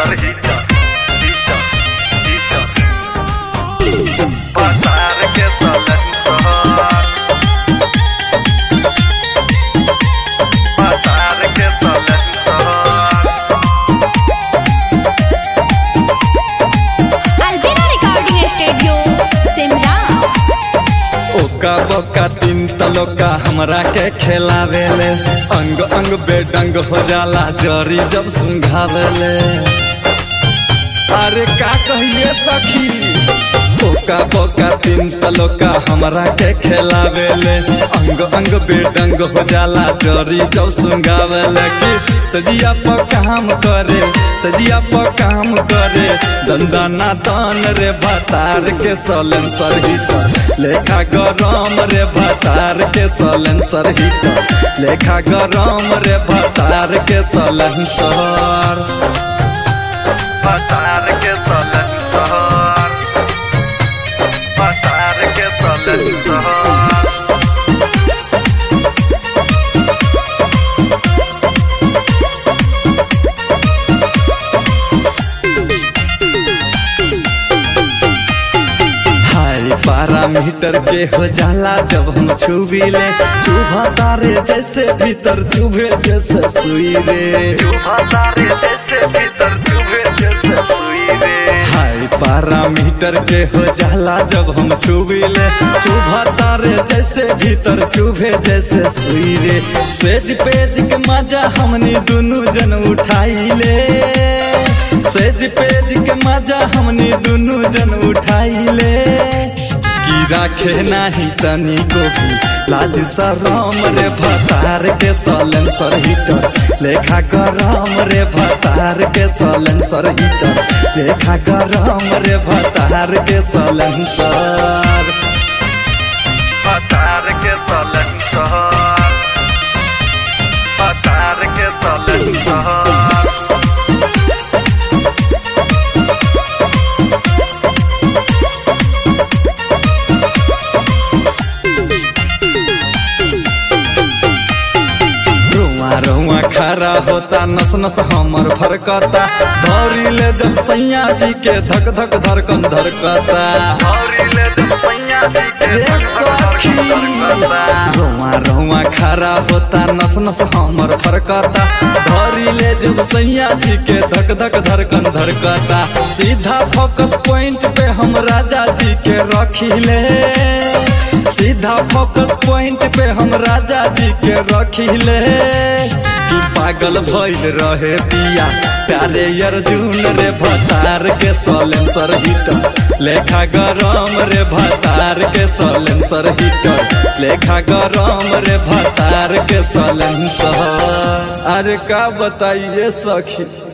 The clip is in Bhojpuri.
सलेंसर हीटर बाजार के सलेंसर बाजार के silencer Albina Recording Studio, Simla. ओका बोका तीन तलोका हमरा के खेलावेले अंग अंग बेडंग हो जाला जरी जब सुंघावेले। अरे का कहिए सखी ओका बोका तीन तलोका हमरा के खेलावेले अंग अंग बेडंग हो जाला जरी जब सुंघावेले। कि सजिया पर काम करे सजिया पर काम करे दंदना दान रे भतार के सलेंसर हीटर लेखा गरम रे भतार के सलेंसर हीटर लेखा गरम रे भतार के सलेंसर बाजार के सलेंसर बाजार के सलेंसर पैरामीटर के हो जाला जब हम छुबीले चुभा तारे जैसे भीतर चुभे जैसे सुई रे बाजार जैसे भीतर चुभे जैसे सुई रे हाय पैरामीटर के हो जाला जब हम छुबीले चुभा तारे जैसे भीतर चुभे जैसे सुई रे। सेज पेज के मजा हमनी दुनू जन उठाइले सेज पेज के मजा हमनी दुनू जन उठाइले। की राखे नाही तनी को भी लाज शरम रे भतार के सलेंसर हीटर लेखा गरम रे भतार के सलेंसर हीटर लेखा गरम रे भतार के सलेंसर बाजार के सलेंसर बाजार के सलेंसर रुआ खरा होता नस नस हमर फरकता धौरी ले जब सैया जी के धक धक धड़कन धड़कता रुआ खरा होता नस नस हमर फरकता धौरी ले जब सैया जी के धक धक धड़कन धड़कता। सीधा फोकस पॉइंट पे हम राजा जी के रखिले सीधा फोकस पॉइंट पे हम राजा जी के रखिले। कि पागल भइल रहे पिया प्यारे अर्जुन रे भतार के सलेंसर हीटर लेखा गरम रे भतार के सलेंसर हीटर लेखा गरम रे भतार के सलेंसर। अरे का बताइए सखी।